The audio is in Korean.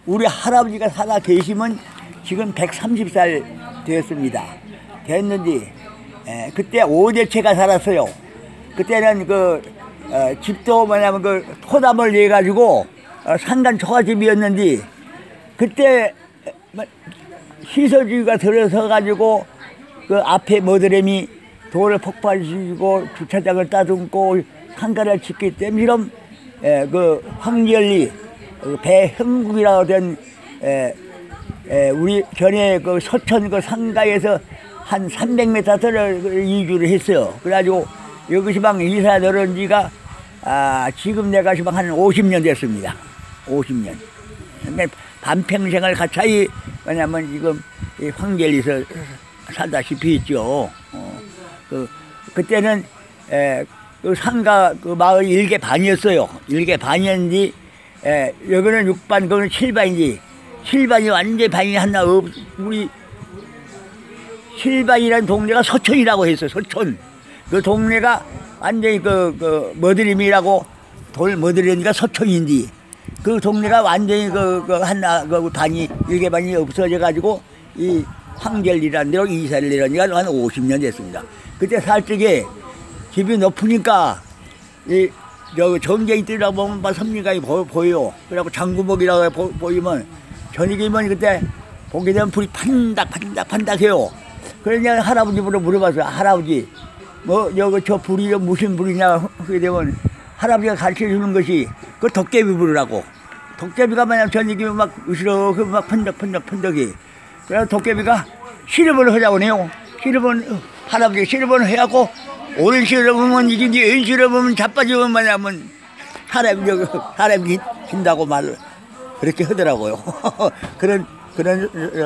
우리 할아버지가 살아 계시면 지금 130살 되었습니다. 됐는데 그때 5대체가 살았어요. 그때는 집도 뭐냐면 토담을 내 가지고 산간 초가집이었는데 그때 시설주의가 들어서 가지고 그 앞에 머드램이 돌을 폭발시키고 주차장을 따듬고 상가를 짓기 때문에 이런 그 황열리 배흥국이라고 된 우리 전에 그 서천 그 상가에서 한 300m를 이주를 했어요. 그래가지고 여기 시방 이사 들은 지가 지금 내가 시방 한 50년 됐습니다. 50년. 그러니까 반평생을 가차이 왜냐면 지금 이 황제리에서 살다시피 있죠. 그때는 그 상가 그 마을 1개 반이었어요. 1개 반이었는데 여기는 6반, 그거는 7반이지. 7반이 완전히 반이 하나 우리 7반이라는 동네가 서천이라고 했어요. 서천. 그 동네가 완전히 머드림이라고 돌 머드림이니까 서천인데 그 동네가 완전히 하나 반이 1개 반이 없어져 가지고 이 황절리라는 데로 이사를 내려온 지가 한 50년 됐습니다. 그때 살 적에 집이 높으니까 전쟁이 뛰다 보면 막 섬리강이 보여. 그래갖고 장구목이라고 보이면 저녁이면 그때 보게 되면 불이 판닥해요. 그러냐 할아버지부터 물어봤어요. 할아버지 저 불이 무슨 불이냐 하게 되면 할아버지가 가르쳐 주는 것이 그 도깨비 불이라고. 도깨비가 만약 저녁이면 막 으스러그 막 펀덕해. 그래서 도깨비가 시름을 하자고 해요. 할아버지가 시름을 해갖고 오른 시름은 이긴지 왼 시름은 자빠지면 뭐냐면 사람이 진다고 말을 그렇게 하더라고요. 그런